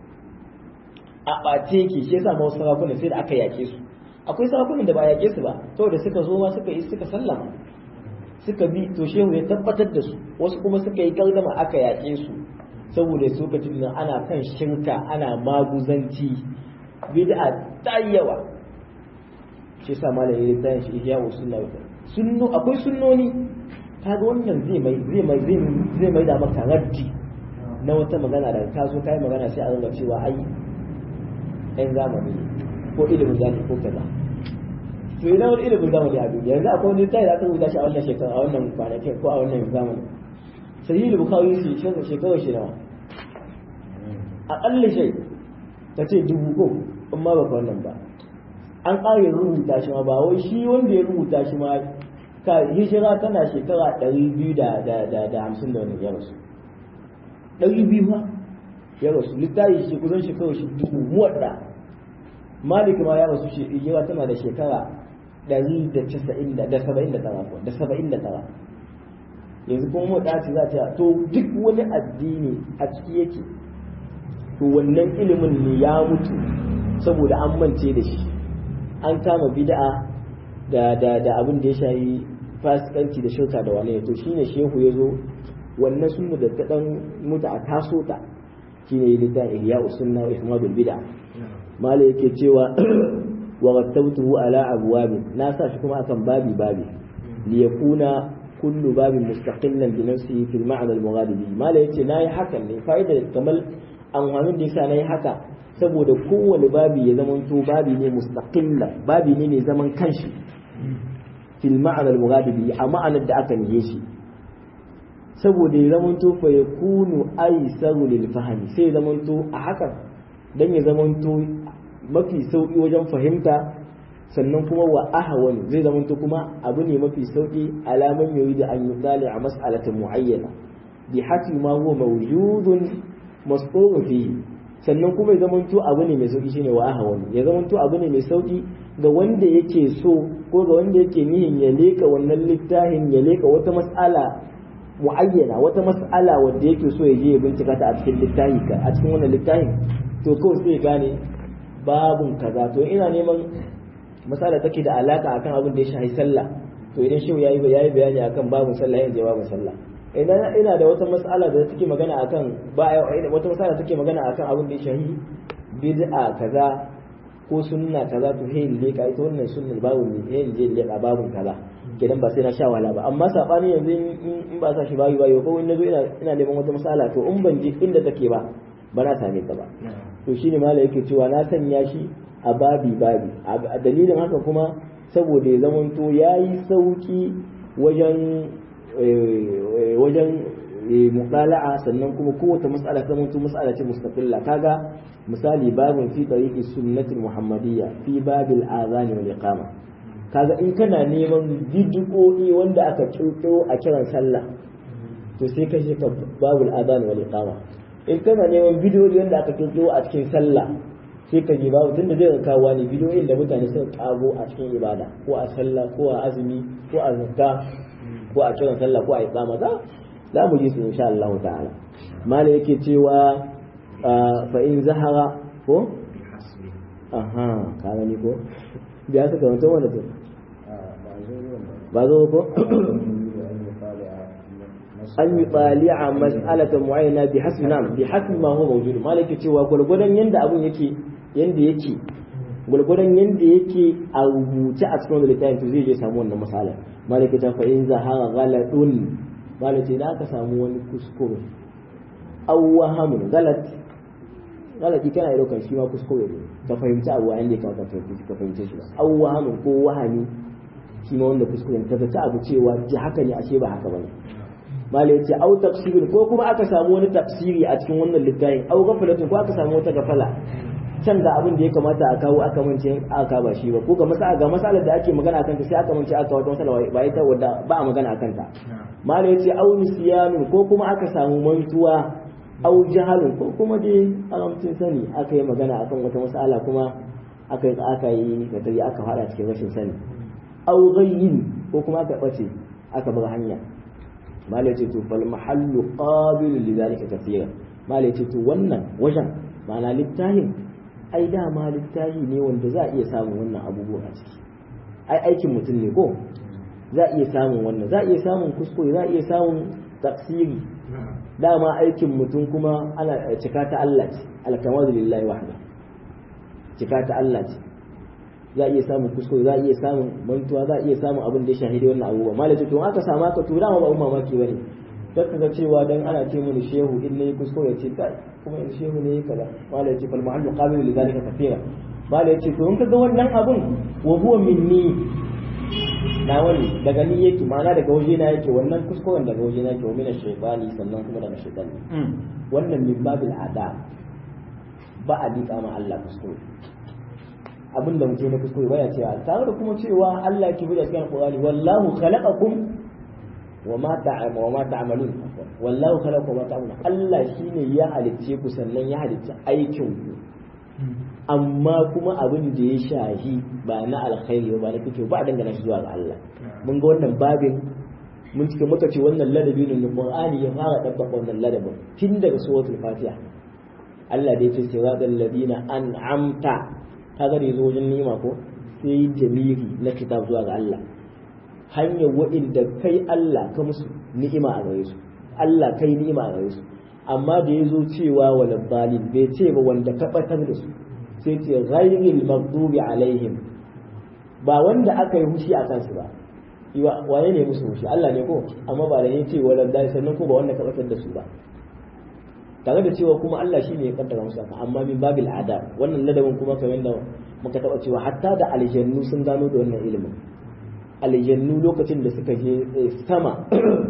a bace yake shi yasa ma sarakuna sai da aka yake su akwai sarakunan da ba yake su ba saboda suka zo ma suka sallama suka bi to shehu ya tabbatar da su wasu kuma suka yi gardama aka yake su saboda lokacin nan ana kan shirka ana maguzanci bid'a ta yawa shi yasa malam ya tayin shi ihya wa sunna akwai sunnoni kaga wannan zai mai da maka raddi na wata magana da ka zo kai magana sai a rinka cewa ai ɗan zamani ko ilimin zamani ko kaza to idan wani ilimin zamani a duniya yanzu akwai wani tayi da aka rubuta shi a wannan shekara a wannan kwanakin ko a wannan zamani sahih bukhari shi shekara shi nawa aƙalla shi ta ce 1000 ko amma ba ka wannan ba an ƙare rubuta shi ma ba wai shi wanda ya rubuta shi ma ka hijira tana shekara 250 da wani ya rasu 200 ba ya rasu littafi shi kusan shekara shi 1000 wadda malik ma ya rasu shi hijira tana da shekara 179 yanzu kuma mu dace za ta to duk wani addini a ciki yake to wannan ilimin ne ya mutu saboda an mance da shi an kama bid'a da abin da ya shayi fasikanci da shirka da wani to shine shehu ya zo wannan sunna da ta dan mutu a taso ta shine littafin ihya'us sunna wa ihmadul bid'a malai yake cewa wa rattabtuhu ala abwab na sa shi kuma akan babi li yakuna kullu babin mustaqillan bi nafsihi fil ma'na al-mughadibi malai yace nayi hakan ne fa'ida kamar amfanin da yasa nayi haka saboda kowane babi ya zama to babi ne mustaqilla babi ne mai zaman kanshi fil ma'na al-mughadibi a ma'anar da aka nihe shi saboda ya zama to fa yakunu aysaru lil fahmi sai ya zama to a hakan dan ya zama to mafi sauki wajen fahimta sannan kuma wa ahwan zai zama to kuma abu ne mafi sauki alaman yayi da an yutali a mas'alatin muayyana bi hati ma huwa mawjudun mas'ul fihi sannan kuma ya zamanto abu ne mai sauki shine wa ahwan ya zamanto abu ne mai sauki ga wanda yake so ko ga wanda yake nihin ya leka wannan littafin ya leka wata mas'ala muayyana wata mas'ala wanda yake so ya je ya bincika ta a cikin littafi a cikin wannan littafin to kawai sai gane babun kaza to ina neman mas'ala take da alaka akan abin da ya shafi sallah to idan shehu yayi bayani akan babun sallah yayin jawabin sallah idan ina da wata mas'ala da take magana akan wata mas'ala take magana akan abin da ya shahi bid'a kaza ko sunna kaza to hey leka ita wannan sunnar babu ne hey je leka babun kaza kidan ba sai na sha wala ba amma sabani yanzu in ba sa shi bayi ko in nazo ina neman wata mas'ala to in ban je inda take ba na same ta ba to shine mala yake cewa na sanya shi a babi a dalilin haka kuma saboda ya zamanto yayi sauki wajen muqala'a sannan kuma kowace mas'ala ta mutu mas'ala ce mustaqilla kaga misali babin fi tariqi sunnatul muhammadiyya fi babil azan wal iqama kaga in kana neman bid'o'i wanda aka kirkiro a kiran sallah to sai ka je ka babul azan wal iqama in kana neman bid'o'i wanda aka kirkiro a cikin sallah sai ka je babu tunda zai kawo ne bid'o'in da mutane suka kago a cikin ibada ko a sallah ko a azumi ko a zakka ko a kiran sallah ko a iqama za mu ji su insha Allah ta'ala mala yake cewa fa in zahara ko aha ka gani ko biya suka mutum wanda to ba zo ko an yi tsali'a mas'alatan mu'ayyana bi hasbi nam bi hasbi ma huwa mawjud malaki cewa gurgurdan yanda abun yake gurgurdan yanda yake a rubuce a cikin littafin to zai je samu wannan masala malaki ta fa in zahara ghaladun malaki da aka samu wani kuskure aw wahamun galati kana yi daukan shi ma kuskure ne ka fahimci abu a inda ka fahimce shi ba aw wahamun ko wahami shi ma wanda kuskure ka zata abu cewa ji haka ne ashe ba haka bane malai yace au tafsirin ko kuma aka samu wani tafsiri a cikin wannan littafin au gafalatin ko aka samu wata gafala can da abin da ya kamata a kawo aka mance aka ba shi ba ko ga masalar da ake magana akan ta sai aka mance aka wata masala ba ita wadda ba a magana akan ta malai yace au nisyanun ko kuma aka samu mantuwa au jahalun ko kuma dai alamtin sani aka yi magana akan wata masala kuma aka yi kadari aka fada cikin rashin sani au ghayyin ko kuma aka bace aka bar hanya malai ce to fal mahallu qabil li zalika kathira malai ce to wannan wajen ma'ana littafin ai dama littafi ne wanda za a iya samun wannan abubuwan a ciki ai aikin mutum ne ko za a iya samun wannan za a iya samun kuskure za a iya samun tafsiri dama aikin mutum kuma ana cika ta Allah ce alkamadu lillahi wahda cika ta Allah ce za a iya samun kuskure za a iya samun mantuwa za a iya samun abin da ya shahidi wannan abubuwa malaka to aka samu aka tura ma ba umma mamaki bane dan kaga cewa dan ana ce mun shehu in ne kuskure ce kai kuma in shehu ne kaza malaka ce fal ma'allu qabil li zalika kathira malaka ce to in kaga wannan abun wa huwa minni na wani daga ni yake ma'ana daga waje na yake wannan kuskuren daga waje na yake wa mina shaytani sannan kuma daga shaytani wannan min babil adab ba a liƙa ma Allah kuskure abin da muke na kuskure baya cewa tare da kuma cewa Allah ke bi da cikin Qur'ani wallahu khalaqakum wa ma ta'malun wallahu khalaqakum wa ma ta'malun Allah shine ya halicce ku sannan ya halicce aikin ku amma kuma abin da ya shahi ba na alkhairi ba na kike ba a dangana shi zuwa ga Allah mun ga wannan babin mun cike muka ce wannan ladabi ne Qur'ani ya fara dabbaka wannan ladabin tun daga suratul Fatiha Allah da ya ce siratal ladina an'amta kaga da yazo wajen ni'ima ko sai jamiri na kitab zuwa ga Allah hanyar wa'inda kai Allah ka musu ni'ima a gare su Allah kai ni'ima a gare su amma da yazo cewa wal dalil bai ce ba wanda ka batar da su sai ce ghayril maghdubi alaihim ba wanda aka yi hushi a kansu ba waye ne musu hushi Allah ne ko amma ba da yace wal dalil sannan ko ba wanda ka batar da su ba tare da cewa kuma Allah shi ne ya kaddara musu haka amma min babil adab wannan ladabin kuma kamar da muka taba cewa hatta da aljannu sun gano da wannan ilimin aljannu lokacin da suka je sama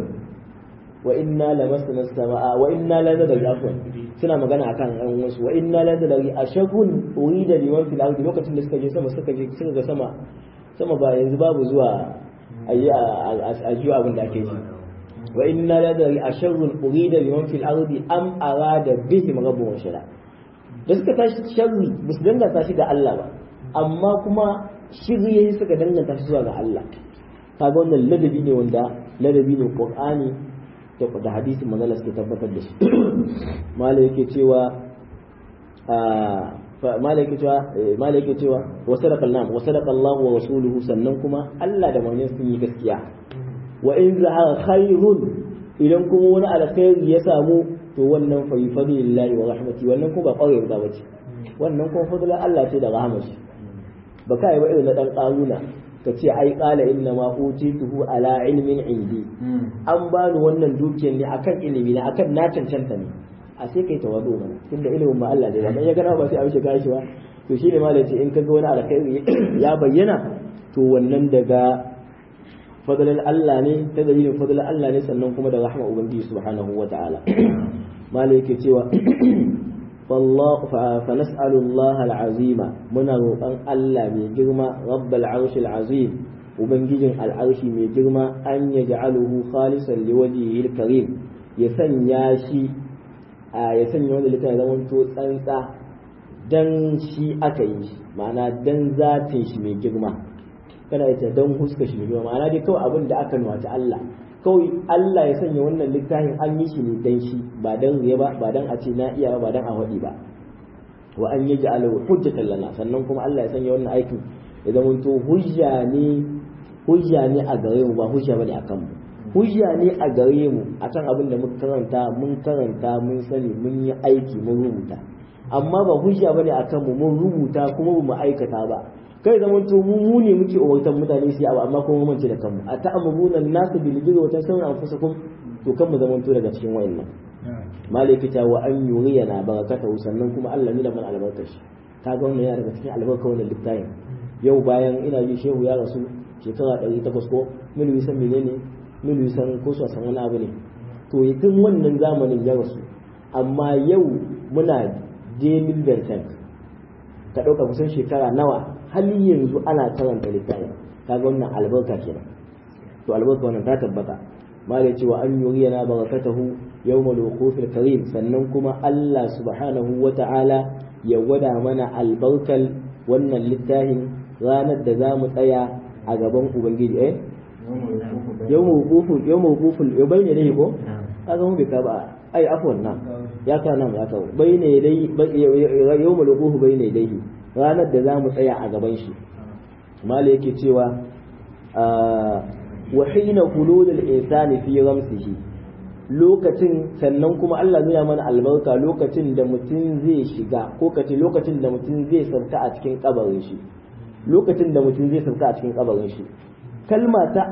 wa inna lamasna samaa wa inna la nadri afwan suna magana akan an wasu wa inna la nadri ashagun urida liman fil ardi lokacin da suka je sama suka ga sama ba yanzu babu zuwa ayi a jiwa abin da ake ji wa inna la nadri asharrun urida liman fil ardi am arada bihim rabbun shara da suka tashi sharri bus danganta shi ga Allah ba amma kuma shirri yayi suka danganta shi zuwa ga Allah kaga wannan ladabi ne wanda ladabi ne Qur'ani da hadisin manzon suke tabbatar da shi malai yake cewa wa sadaqa Allah wa rasuluhu sannan kuma Allah da manzon sun yi gaskiya wa in zahara khairun idan kuma wani alkhairi ya samu to wannan fa fadlillahi wa rahmati wannan kuma ba kwarewa ba bace wannan kuma fadlan Allah ce da rahmashi ba kai ba irin na dan karuna ka ce ai qala inna ma utituhu ala ilmin indi an bani wannan dukiyar ne akan ilimi ne akan na cancanta ne a sai kai tawadu mana tunda ilimin ba Allah ne ba ya gana ba sai a wuce gashi ba to shine malai ce in kaga wani alkhairi ya bayyana to wannan daga fadlan Allah ne ta dalilin fadlan Allah ne sannan kuma da rahma ubangiji subhanahu wata'ala malai yake cewa fallahu fa nas'alu Allah al-azima muna roƙon Allah mai girma rabbal arshil azim ubangijin al'arshi mai girma an yaj'aluhu khalisan liwajhihi al-karim ya sanya shi ya sanya wanda littafin zaman to tsantsa dan shi aka yi shi ma'ana dan zatin shi mai girma kana ita don huska shi ne ma'ana dai kawai abin da aka nuwata Allah kawai Allah ya sanya wannan littafin an yi shi ne dan shi ba dan riya ba dan a ce na iya ba dan a wadi ba wa an yaji ala hujjatan lana sannan kuma Allah ya sanya wannan aikin ya zamanto hujja ne a gare mu ba hujja bane akan mu hujja ne a gare mu akan abin da muka karanta mun sani mun yi aiki mun rubuta amma ba hujja bane akan mu mun rubuta kuma ba mu aikata ba kai zaman to mu ne muke umartan mutane su yi abu amma kuma mun ce da kanmu a ta'amuruna nasu bil birri wa tansawna anfusakum to kan mu zaman to daga cikin wayannan malaki ta wa an yuriyana barakatahu sannan kuma Allah ne da man albarkashi kaga wannan yana daga cikin albarkar wannan littafin yau bayan ina ji shehu ya rasu shekara 800 ko mil san menene mil san ko so san wani abu ne to tun wannan zamanin ya rasu amma yau muna Jamil Vincent ka ɗauka kusan shekara nawa hali yanzu ana karanta littafin kaga wannan albarka kenan to albarka wannan ta tabbata malai cewa an yuriyana barakatahu yawmal wuqufil karim sannan kuma Allah subhanahu wata'ala ya gwada mana albarkal wannan littafin ranar da za mu tsaya a gaban ubangiji yawmal wuqufil bayyana ne ko kaga mu bai ka ba ai afwan nan ya ka nan ya kawo bayyana dai yawmal wuquf bayyana dai ranar da za mu tsaya a gaban shi mala yake cewa wa hina hululul insani fi ramsihi lokacin sannan kuma Allah zai mana albarka lokacin da mutum zai shiga ko kace lokacin da mutum zai sauka a cikin kabarin shi lokacin da mutum zai sauka a cikin kabarin shi kalma ta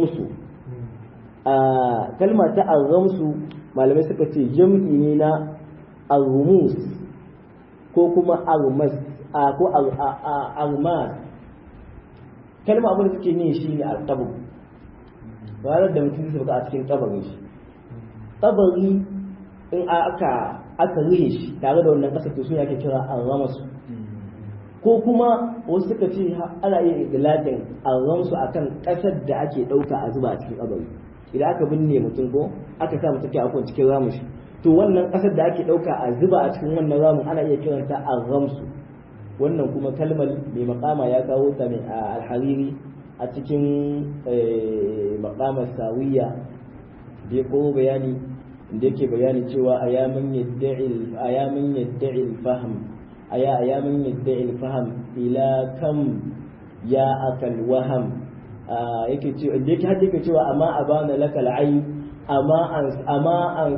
arramsu malamai suka ce jam'i ne na armus ko kuma armas ko almas kalma abin da suke ne shi ne alƙabu ranar da mutum zai a cikin ƙabarin shi ƙabari in aka rihe shi tare da wannan ƙasar to suna ake kira alramasu ko kuma wasu suka ce ana iya idlaƙin alramsu akan ƙasar da ake ɗauka a zuba a cikin ƙabari idan aka binne mutum ko aka sa mutum ke akwai cikin ramushi to wannan ƙasar da ake ɗauka a zuba a cikin wannan ramin ana iya kiranta alramsu wannan kuma kalmar mai makama ya kawo ta mai alhariri a cikin makamar sawiya da ya kowo bayani da yake bayani cewa ayamin yadda'il faham ayamin yadda'il faham ila kam ya akal waham yake cewa da yake cewa amma abana lakal ayi amma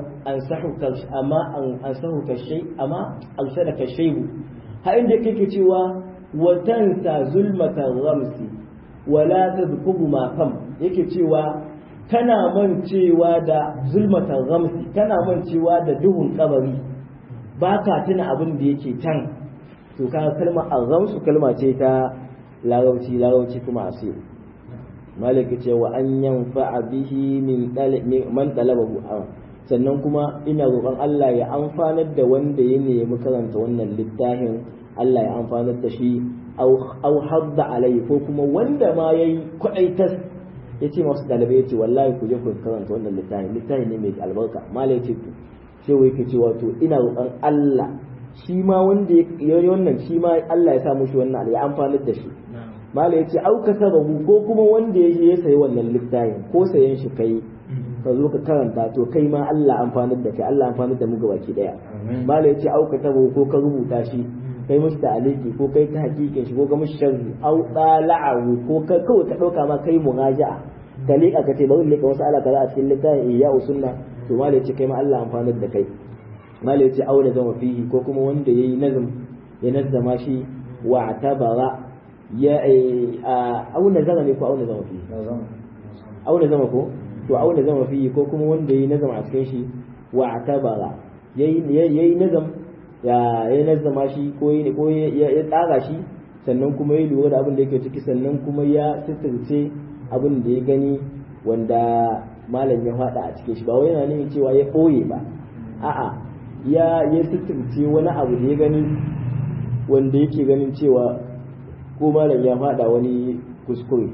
ansahuka shay amma arsalaka shay'u ha inda yake cewa wa tansa zulmatan ramsi wala tadhkubu ma kam yake cewa kana mancewa da zulmatan ramsi kana mancewa da duhun kabari baka tuna abin da yake can to kaga kalmar ar-ramsu kalma ce ta larauci kuma asiri malaka ce wa an yanfa'a bihi min man talabahu sannan kuma ina roƙon Allah ya amfanar da wanda ya nemi karanta wannan littafin Allah ya amfanar da shi au hadda alai ko kuma wanda ma yayi kudaitas yace masu dalibai yace wallahi ku je ku karanta wannan littafi ne mai albarka malai ce sai wai kace wato ina roƙon Allah shi ma wanda ya yi wannan shi ma Allah ya sa mushi wannan ya amfanar da shi malai yace au kasabahu ko kuma wanda ya sayi wannan littafin ko sayen shi kai ka zo ka karanta to kai ma Allah amfanar da kai Allah amfanar da mu gabaki daya malai yace au kasabahu ko ka rubuta shi kai mushi ta'aliki ko kai ta hakikin shi ko ga mushi sharri au dala'u ko ka kawai ka dauka ma kai muraja'a ka leka ka ce bari leka wasu ala kaza a cikin littafin iya sunna to malai ce kai ma Allah amfanar da kai malai ce au da zama fihi ko kuma wanda yayi nazam ya nazzama shi wa tabara ya au nazama ne ko au nazama fihi au nazama ko to au nazama fihi ko kuma wanda yayi nazam a cikin shi wa tabara yayi nazam ya nazzama shi ko ya tsara shi sannan kuma ya lura da abin da yake ciki sannan kuma ya sitirce abin da ya gani wanda malam ya faɗa a cikin shi ba wai yana nufin cewa ya ɓoye ba a'a ya sitirce wani abu da ya gani wanda yake ganin cewa ko malam ya faɗa wani kuskure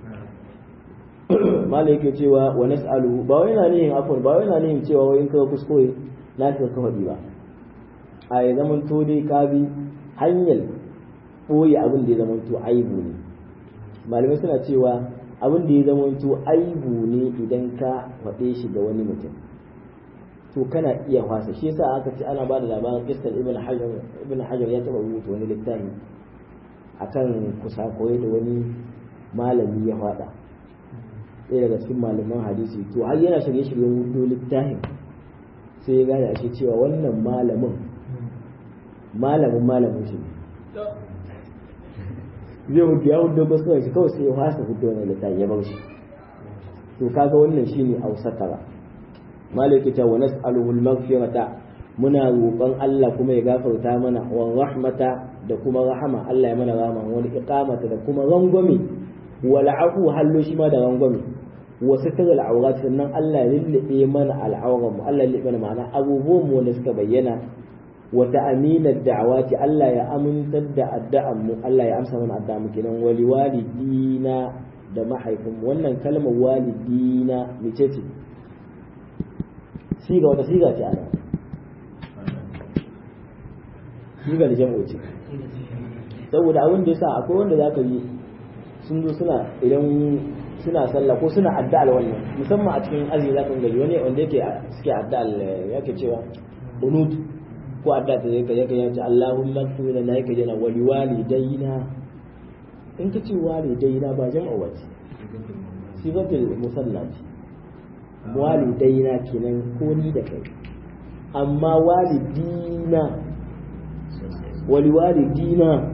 malam yake cewa wa nas'aluhu ba wai yana nufin afwan ba wai yana nufin cewa wai in ka kuskure na ka faɗi ba a ya zaman to dai ka bi hanyar ɓoye abin da ya zaman to aibu ne malamai suna cewa abin da ya zaman to aibu ne idan ka faɗe shi ga wani mutum to kana iya fasa shi yasa aka ce ana ba da labarin kistar ibn hajar ya taɓa rubuta wani littafi akan kusakoyi da wani malami ya faɗa ɗaya daga cikin malaman hadisi to har yana shirye-shiryen hudu littafin sai ya gane ashe cewa wannan malamin shi zai hudu ya hudu ba suna shi kawai sai ya fasa hudu wani littafin ya bar shi to kaga wannan shine ausatara malaki ta wa nas'aluhu al-maghfirata muna roƙon Allah kuma ya gafarta mana wa rahmata da kuma rahama Allah ya mana rahama wani iqamata da kuma rangwame wal afu hallo shi ma da rangwame wa sitrul awrat sannan Allah ya lullube mana al'auran mu Allah ya lullube mana ma'ana abubuwan mu da suka bayyana wa ta'minad da'awati Allah ya amintar da addu'an mu Allah ya amsa mana addu'a mu kenan wali walidina da mahaifin wannan kalmar walidina mece ce siga wata siga ce ana siga da jam'u ce saboda abin da yasa akwai wanda zaka yi sun zo suna idan suna sallah ko suna addu'al wannan musamman a cikin azumi zaka ga wani wanda yake suke addu'al yake cewa bunut ko addu'a ta yake yace Allahumma ighfir lana yake jana wali walidayna in ka ce walidayna ba jam'u wace sigatul musallati walidayna kenan ko ni da kai amma walidina wali walidina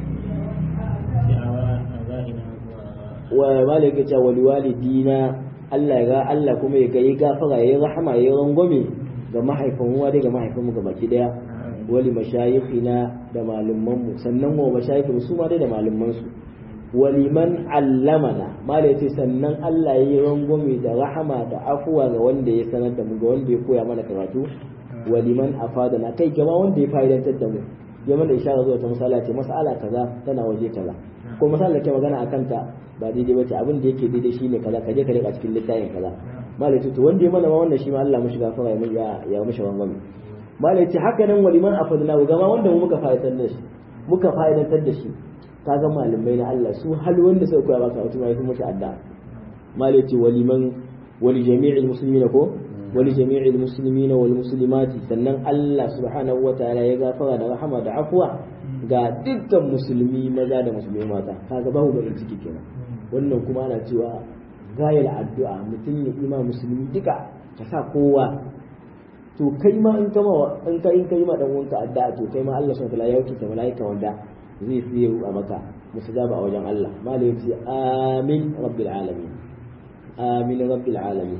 wa malaka ta wali walidina Allah ya ga Allah kuma ya yi gafara ya rahama ya rangwame ga mahaifan uwa da ga mahaifan mu ga baki daya wali mashayikhina da malumman mu sannan wa mashayikhu su ma dai da malumman su wali man allamana malaka ce sannan Allah ya yi rangwame da rahama da afuwa ga wanda ya sanar da mu ga wanda ya koya mana karatu wali man afadana kai gama wanda ya fa'idantar da mu ya mana ishara zuwa ta masala ce masala kaza tana waje kaza ko masala ke magana akan ta ba daidai bace abin da yake daidai shine kaza kaje ka rika cikin littafin kaza malai to wanda ya mana ma wannan shi ma Allah mushi gafara ya mushi wangwami malai ce haka nan waliman afadna gama wanda mu muka fa'idantar da shi kaga malamai na Allah su hal wanda suka koya maka wato mai mushi adda malai ce wali jami'il muslimina ko ولجميع المسلمين والمسلمات sannan Allah subhanahu wataala ya gafara da rahama da afwa ga dukkan musulmi maza da musulmi mata kaga babu bakin ciki kenan wannan kuma ana cewa gayal addu'a mutum ya ima musulmi duka ka sa kowa to kai ma in kai ma dan uwanka addu'a to kai ma Allah subhanahu wataala ya wuce malaika wanda zai fiye a maka musajaba a wajen Allah malai yace amin rabbil alamin amin rabbil alamin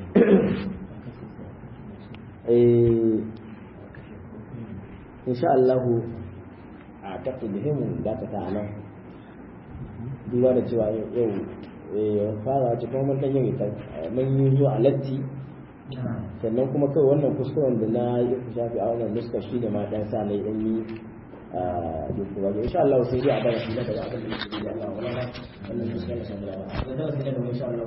insha Allah a tafi muhimmin da ka ta'ala duba da cewa yau fara ce kuma mun dan yin ita mun yi zuwa latti sannan kuma kai wannan kuskuren da na yi shafi a wannan nuska shi da ma dan sa ne dan yi duk waje insha Allah sai dai a bada shi da abin da yake da Allah wala wannan nuska da insha Allah